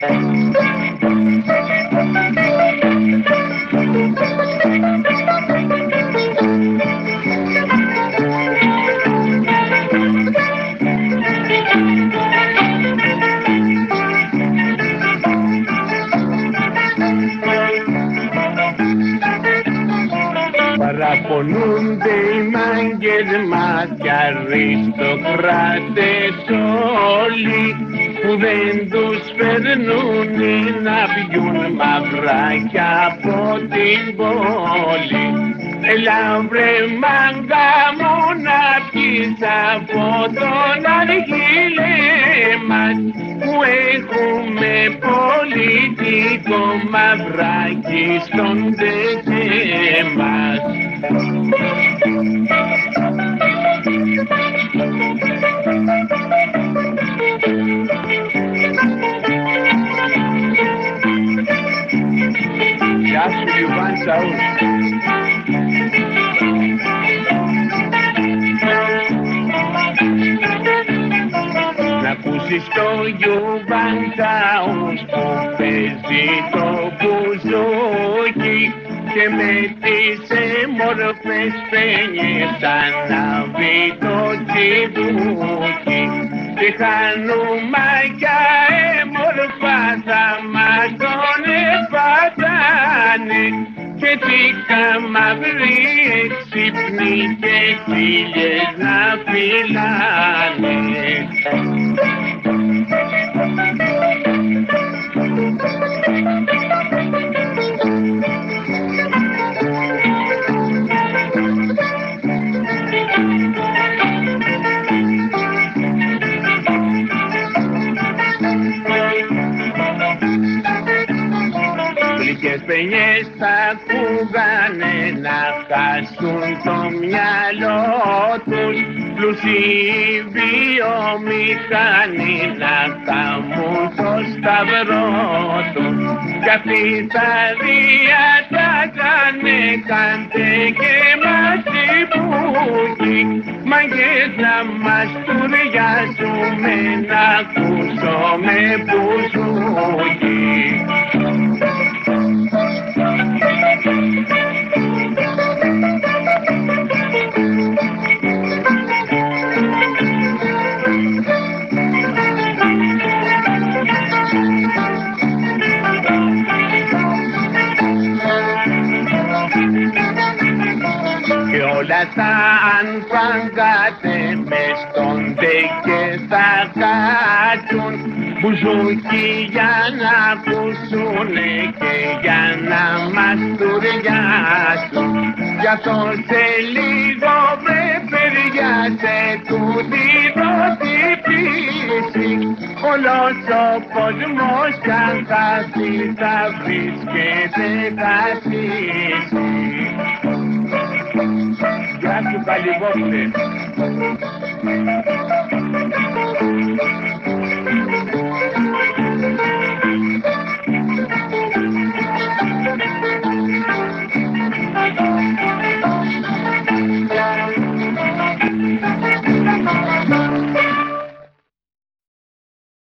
Παραπονούνται οι μάγκες μας κι αριστοκράτες όλοι που δεν τους φέρνουνε να πιούν μαυράκια από την πόλη. Έλα βρε μάγκα μου να πιεις από τον αργύλε μας που έχουμε πολιτικό μαυράκι στον τεκέ μας. Γεια σου Ιβάν Σαούς. Να ακούσεις το Ιβάν Σαούς που παίζει το μπουζούκι και με τις μορφές φαίνεται ανάβει το τσιμπούκι και χάνουμε κι έμορφα θα μας τον εφατάνε και τίκα μαύρη έξυπνη και χίλιες να φυλάνε. Γλυκές παινιές θα ακούγανε να χάσουν το μυαλό τους, πλούσιοι βιομηχανοί να χαμούν το σταυρό τους κι αυτοί θα διατάγανε κάντε και μας τσιμπούκι μάγκες να μας τουριάζουμε να ακούσουμε μπουζούκι. Και όλα τα ανφαγκάτε μες στον δε και θα κάτσουν μπουζούκι για να ακούσουνε και για να μας τουριάσουν. Γι' αυτό σε λίγο με περιάσε τούτη το τυπήσει όλος ο κόσμος σαν χάσει θα βρίσκεται χασίσει. Γεια σου Καλυβόπουλε.